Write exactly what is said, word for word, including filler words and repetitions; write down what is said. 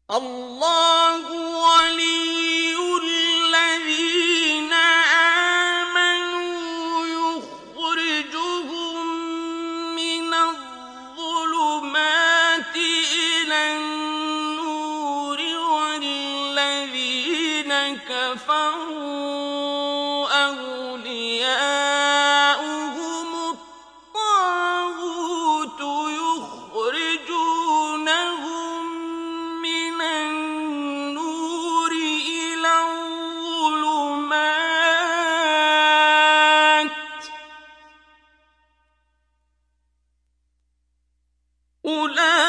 الله ولي الذين آمنوا يخرجهم من الظلمات إلى النور والذين كفروا أولياؤهم الطاغوت يخرجونهم من النور إلى الظلمات أولئك